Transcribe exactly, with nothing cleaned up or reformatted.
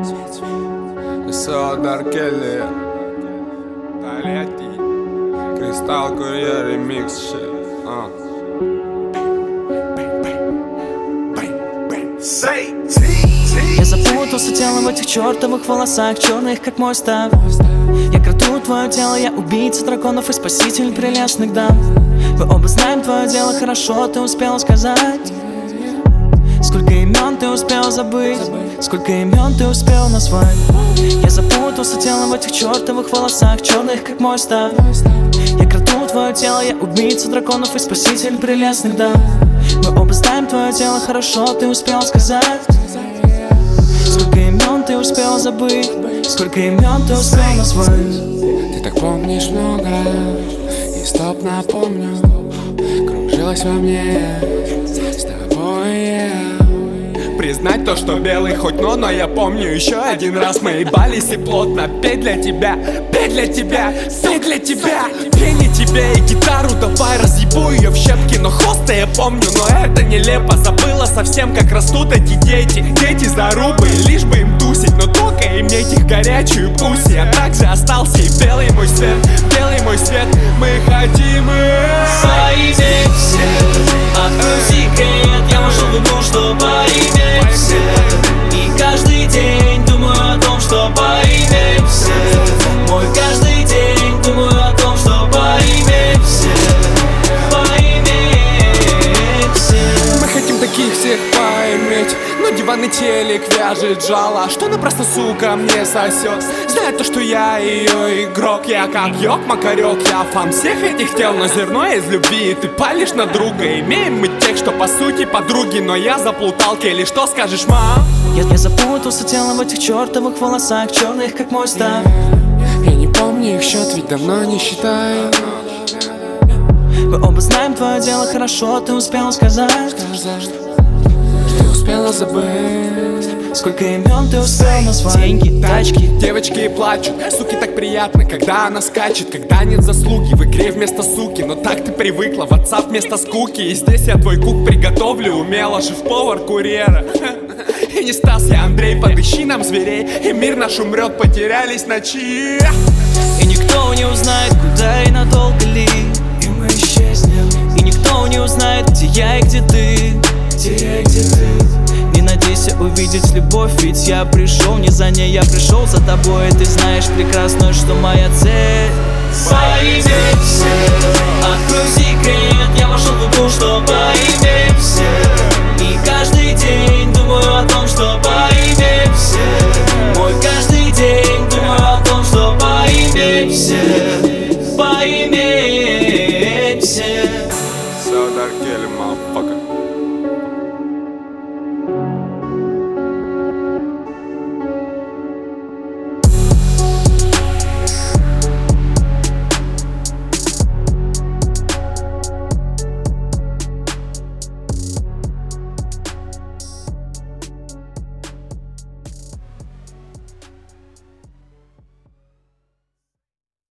Садар Келли, Тольятти, Кристалл Курьер ремикс shit. Uh. Я запутался телом в этих чертовых волосах, черных как мой став. Я краду твое тело, я убийца драконов и спаситель прелестных дам. Мы оба знаем твое дело хорошо, ты успела сказать. Сколько имен ты успел забыть, сколько имен ты успел назвать. Я запутался телом в этих чертовых волосах, черных как мой став. Я краду твое тело, я убийца драконов и спаситель прелестных дам. Мы оба знаем твое тело хорошо, ты успел сказать. Сколько имен ты успел забыть, сколько имен ты успел назвать. Ты так помнишь много, и стоп, напомню, кружилась во мне с тобой я. Признать то, что белый хоть но, но я помню еще один раз мы ебались и плотно. Петь для тебя, петь для тебя, петь для тебя. Пение тебе и гитару давай разъебу ее в щепки. Но хоста я помню, но это нелепо. Забыла совсем, как растут эти дети. Дети зарубы, лишь бы им тусить, но только иметь их горячую пусть. Я также остался и белый мой свет, белый мой свет. Мы хотим поиметь все. Открой секрет, я вошел в игру, что поиметь все. И каждый день думаю о том, что поиметь все. Мой каждый день думаю о том, что поиметь все. Поиметь все. Мы хотим таких всех поиметь, но диван и телек вяжет жало. Что она просто, сука, мне сосет. Знает то, что я ее игрок. Я как йог, макарек, я фан всех этих тел. Но зерно из любви, и ты палишь на друга. Имеем мы тех, что по сути подруги. Но я заплутал, Келли, что скажешь, мам? Я, я запутался телом в этих чертовых волосах, черных как мой став. Я не помню их счет, ведь давно не считаю. Мы оба знаем твое дело хорошо, ты успел сказать. Ты успела забыть. Сколько имен ты успел назвать. Деньги, тачки, девочки плачут. Суки так приятно, когда она скачет. Когда нет заслуги, в игре вместо суки. Но так ты привыкла, в отца вместо скуки. И здесь я твой кук приготовлю умело. Шеф-повар курьера. И не Стас, я Андрей, подыщи нам зверей. И мир наш умрет, потерялись ночи. И никто не узнает, куда и надолго ли. И мы исчезнем. И никто не узнает, где я и где ты. Где я и где ты. Не надейся увидеть любовь, ведь я пришел не за ней, я пришел за тобой. И ты знаешь прекрасно, что моя цель поиметь все. Открой секрет, я вошел в игру, что поиметь все. И каждый день думаю о том, что поиметь все. Мой каждый день думаю о том, что поиметь все. Поиметь все. Садар Келли,